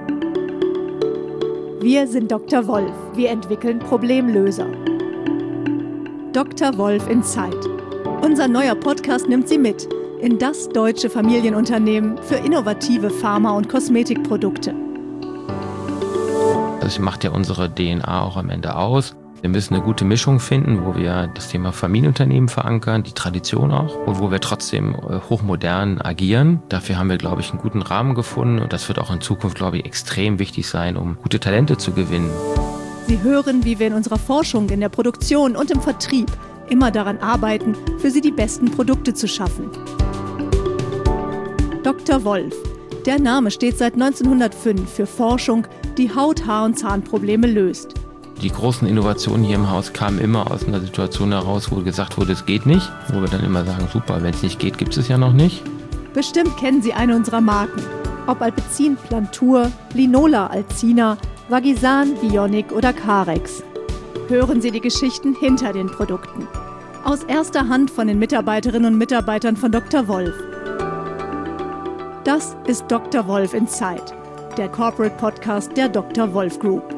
Wir sind Dr. Wolf. Wir entwickeln Problemlöser. Dr. Wolf Insight. Unser neuer Podcast nimmt Sie mit in das deutsche Familienunternehmen für innovative Pharma- und Kosmetikprodukte. Das macht ja unsere DNA auch am Ende aus. Wir müssen eine gute Mischung finden, wo wir das Thema Familienunternehmen verankern, die Tradition auch, und wo wir trotzdem hochmodern agieren. Dafür haben wir, glaube ich, einen guten Rahmen gefunden und das wird auch in Zukunft, glaube ich, extrem wichtig sein, um gute Talente zu gewinnen. Sie hören, wie wir in unserer Forschung, in der Produktion und im Vertrieb immer daran arbeiten, für Sie die besten Produkte zu schaffen. Dr. Wolf. Der Name steht seit 1905 für Forschung, die Haut-, Haar- und Zahnprobleme löst. Die großen Innovationen hier im Haus kamen immer aus einer Situation heraus, wo gesagt wurde, es geht nicht. Wo wir dann immer sagen, super, wenn es nicht geht, gibt es ja noch nicht. Bestimmt kennen Sie eine unserer Marken. Ob Alpecin Plantur, Linola Alcina, Vagisan, Bionic oder Carex. Hören Sie die Geschichten hinter den Produkten. Aus erster Hand von den Mitarbeiterinnen und Mitarbeitern von Dr. Wolf. Das ist Dr. Wolf Insight, der Corporate Podcast der Dr. Wolf Group.